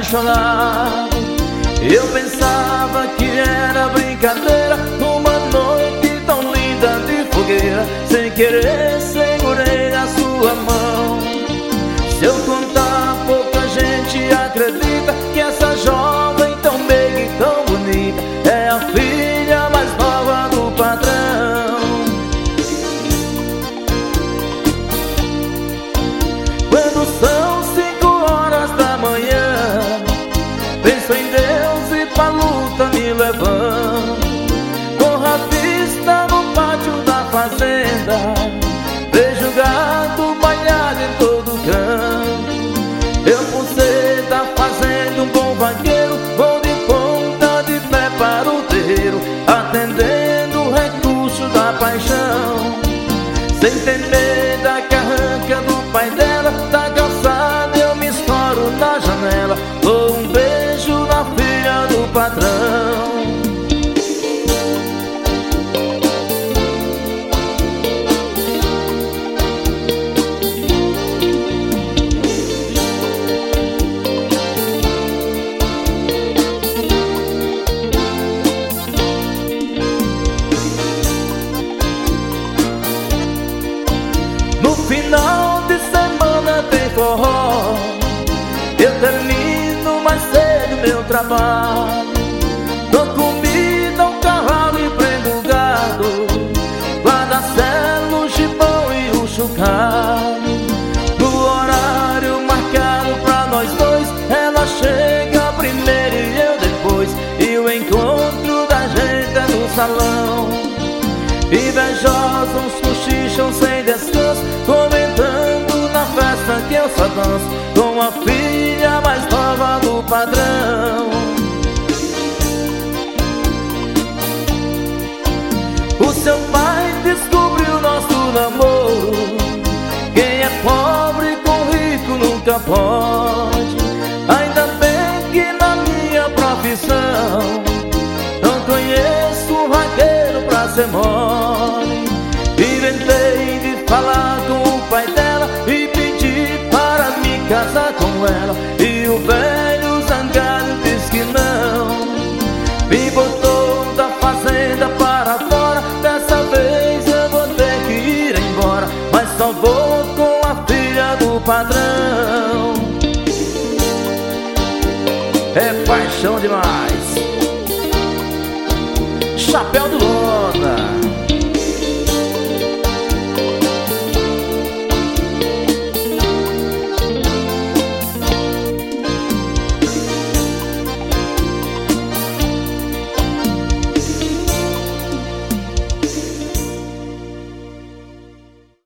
apaixonado. Eu pensava que era brincadeira, numa noite tão linda de fogueira. Sem querer segurei a sua mão. Se eu contar, pouca gente acredita que essa jovem tão meiga e tão bonita é a filha mais nova do patrão. Quando são 5 horas da manhã, penso em Deus e pra luta me levando. Corro a vista no pátio da fazenda, vejo o gado banhado em todo canto. Eu, por ser da fazenda, um bom vaqueiro, vou de ponta de pé para o terreiro, atendendo o recurso da paixão. Sem temer da carranca do pai dela, da calçada eu me escoro na janela, dou um beijo na filha do patrão. No final de semana tem forró, eu termino mais cedo meu trabalho. Dou comida ao cavalo e prendo o gado, guarda-selo, o gibão e o chocalho. No horário marcado pra nós dois, ela chega primeiro e eu depois, e o encontro da gente é no salão. Invejosos cochicham sem descanso, comentando na festa que eu só danço com a filha mais nova do patrão. O seu pai descobriu nosso namoro, quem é pobre com rico nunca pode. Ainda bem que na minha profissão não conheço um vaqueiro pra ser mole. Inventei de falar com o pai dela e pedi para me casar com ela, e o velho zangado disse que não. Me botou da fazenda para fora, dessa vez eu vou ter que ir embora, mas só vou com a filha do patrão. É paixão demais. Chapéu do Lona.